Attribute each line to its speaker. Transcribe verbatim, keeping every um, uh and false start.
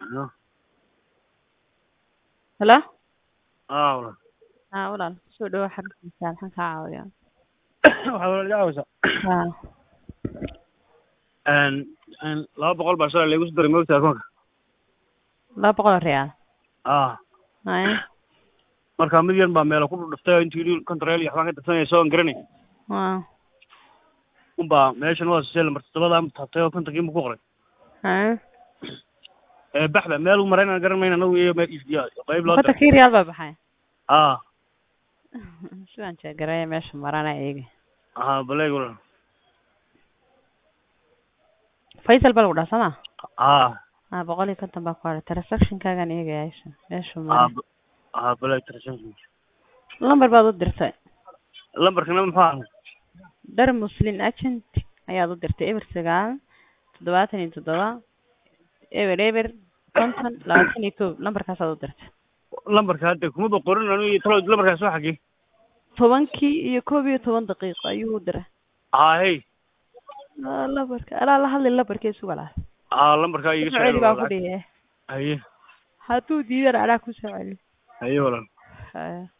Speaker 1: اه
Speaker 2: هلا
Speaker 1: اه والله
Speaker 2: ها ولا soo dhawo xaruntiisa maxaan kaa caawiyaa
Speaker 1: waxaa wala caawisa
Speaker 2: ha
Speaker 1: een een laba boqol baa shalay lagu soo diray moogta akoonka
Speaker 2: laba boqol oo riyaal
Speaker 1: ah
Speaker 2: haya
Speaker 1: marka mid yar baa meel ku dhuftay intii control iyo waxbaan ka tirsanay soo garanay
Speaker 2: ha
Speaker 1: unbaa meeshan waa seel marti dabada taabtay oo kontonkii mu ku qoray
Speaker 2: haya
Speaker 1: ee baxda meel u marayna garan mayna anagu iyo meel isdiya qayb loo
Speaker 2: konta
Speaker 1: diray
Speaker 2: kii riyaal baa baxay
Speaker 1: ah
Speaker 2: sidaan jeegaraya meesha marana eegi
Speaker 1: ah baleeg wala
Speaker 2: faysal baa lagu dhaha sama
Speaker 1: ah
Speaker 2: ha boqol iyo konton baa ku haray transactionkaagan eegaya meesha meesha
Speaker 1: ah
Speaker 2: mara
Speaker 1: ah baleeg transaction
Speaker 2: lambar baad u dirtay
Speaker 1: lambarkana muxuu ahaa
Speaker 2: dar muslim agent ayaad u dirtay eber sagaal toddobaatan iyo toddoba eber eber konton labaatan iyo kow lambarkaasaad u dirtay
Speaker 1: lambarka hadda kuma boqorin anigu talo lambarkaas waa xagee
Speaker 2: tobankii iyo koob iyo toban daqiiqo ayuu u diray
Speaker 1: ah hey
Speaker 2: Ah, lambarka alaa la hadli lambarkiisu walaal
Speaker 1: ah lambarka iga soo
Speaker 2: celi baa ku
Speaker 1: lacag
Speaker 2: dhiye
Speaker 1: haye
Speaker 2: hadduu diidana anaa ku soo celi
Speaker 1: haye walaal
Speaker 2: Haya.